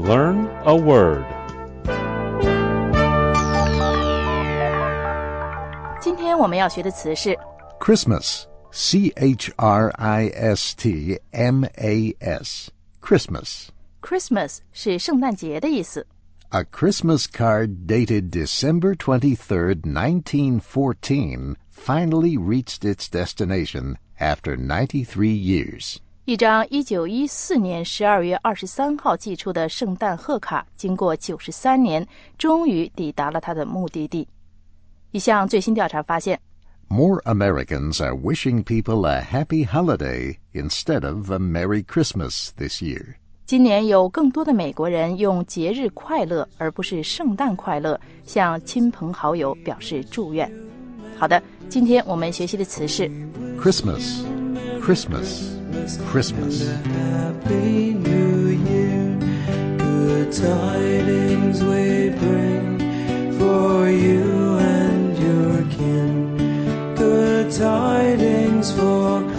Learn a word. 今天我们要学的词是 Christmas, C-H-R-I-S-T-M-A-S, Christmas. Christmas 是圣诞节的意思。 A Christmas card dated December 23rd, 1914, finally reached its destination after 93 years. 一张1914年12月23号寄出的圣诞贺卡，经过93年，终于抵达了它的目的地。一项最新调查发现 More Americans are wishing people a happy holiday instead of a Merry Christmas this year. 今年有更多的美国人用节日快乐而不是圣诞快乐向亲朋好友表示祝愿。好的，今天我们学习的词是 Christmas, Christmas, Christmas. Happy New Year, good tidings we bring for you and your kin. Good tidings for